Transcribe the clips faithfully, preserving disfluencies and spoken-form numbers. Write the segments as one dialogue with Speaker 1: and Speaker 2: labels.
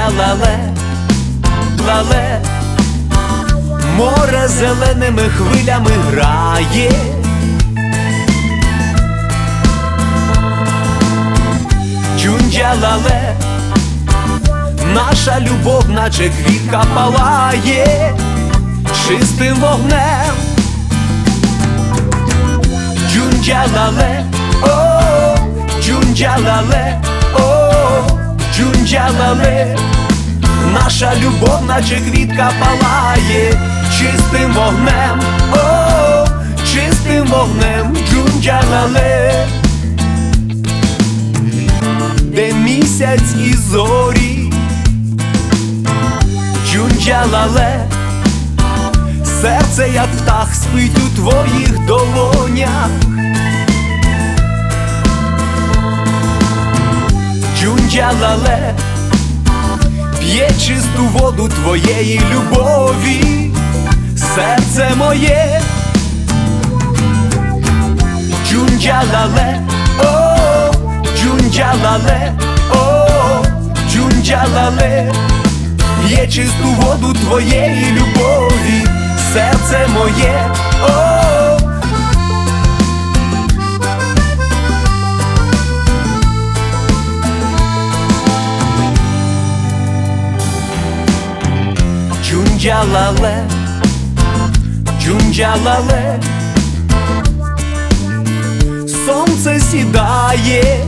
Speaker 1: Джунджа-лале, лале, море зеленими хвилями грає. Джунджа-лале, наша любов, наче квітка палає чистим вогнем. Джунджа-лале, о, Джунджа-лале, о, Джунджа-лале, наша любов, наче квітка палає чистим вогнем, о, чистим вогнем. Джунджа-лале, де місяць і зорі. Джунджа-лале, серце, як птах, спить у твоїх долонях. Джунджа-лале, п'є чисту воду твоєї любові серце моє. Джунджа-лале, о, Джунджа-лале, о, Джунджа-лале, п'є чисту воду твоєї любові серце моє, о. Джунджа-лале, Джунджа-лале, сонце сідає.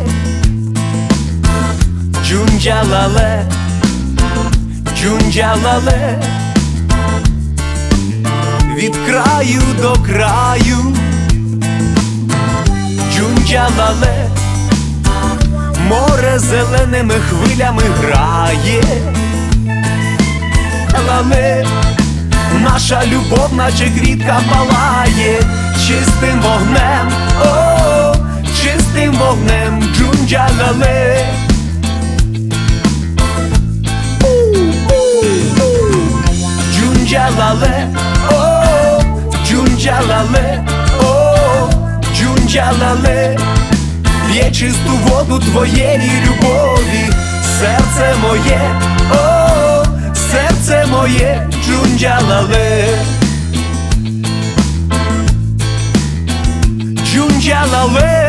Speaker 1: Джунджа-лале, Джунджа-лале, від краю до краю. Джунджа-лале, море зеленими хвилями грає. Лале, наша любов, наче квітка палає чистим вогнем, о, чистим вогнем. Джунджа-лале, Джунджа-лале, о, Джунджа-лале, о, Джунджа-лале, п'є чисту воду твоєї любові серце моє, о, серце моє. Джунджа-лале, Джунджа-лале.